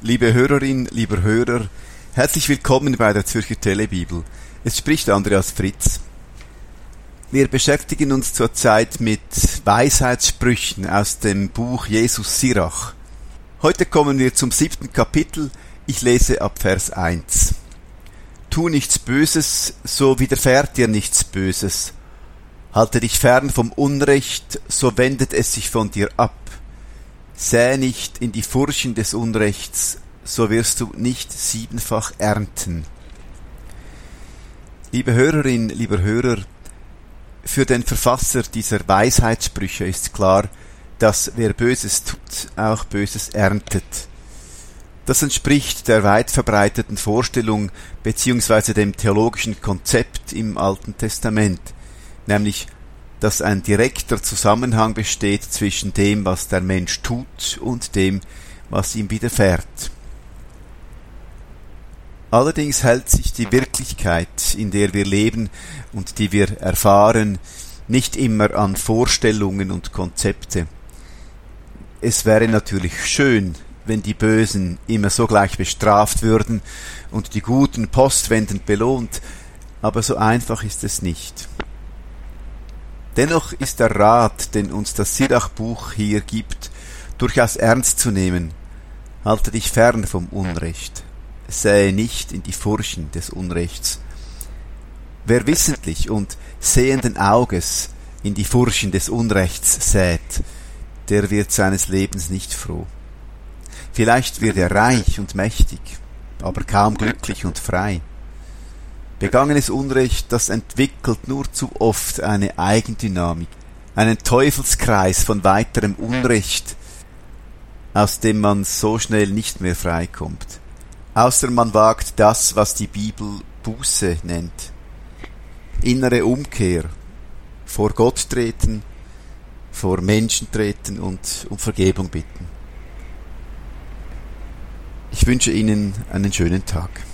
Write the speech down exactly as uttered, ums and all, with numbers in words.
Liebe Hörerin, lieber Hörer, herzlich willkommen bei der Zürcher Telebibel. Es spricht Andreas Fritz. Wir beschäftigen uns zurzeit mit Weisheitssprüchen aus dem Buch Jesus Sirach. Heute kommen wir zum siebten Kapitel. Ich lese ab Vers eins. Tu nichts Böses, so widerfährt dir nichts Böses. Halte dich fern vom Unrecht, so wendet es sich von dir ab. Säe nicht in die Furchen des Unrechts, so wirst du nicht siebenfach ernten. Liebe Hörerin, lieber Hörer, für den Verfasser dieser Weisheitssprüche ist klar, dass wer Böses tut, auch Böses erntet. Das entspricht der weit verbreiteten Vorstellung bzw. dem theologischen Konzept im Alten Testament, nämlich dass ein direkter Zusammenhang besteht zwischen dem, was der Mensch tut, und dem, was ihm widerfährt. Allerdings hält sich die Wirklichkeit, in der wir leben und die wir erfahren, nicht immer an Vorstellungen und Konzepte. Es wäre natürlich schön, wenn die Bösen immer sogleich bestraft würden und die Guten postwendend belohnt, aber so einfach ist es nicht. Dennoch ist der Rat, den uns das Sirach-Buch hier gibt, durchaus ernst zu nehmen. Halte dich fern vom Unrecht. Sähe nicht in die Furchen des Unrechts. Wer wissentlich und sehenden Auges in die Furchen des Unrechts sät, der wird seines Lebens nicht froh. Vielleicht wird er reich und mächtig, aber kaum glücklich und frei. Begangenes Unrecht, das entwickelt nur zu oft eine Eigendynamik, einen Teufelskreis von weiterem Unrecht, aus dem man so schnell nicht mehr freikommt. Außer man wagt das, was die Bibel Buße nennt. Innere Umkehr, vor Gott treten, vor Menschen treten und um Vergebung bitten. Ich wünsche Ihnen einen schönen Tag.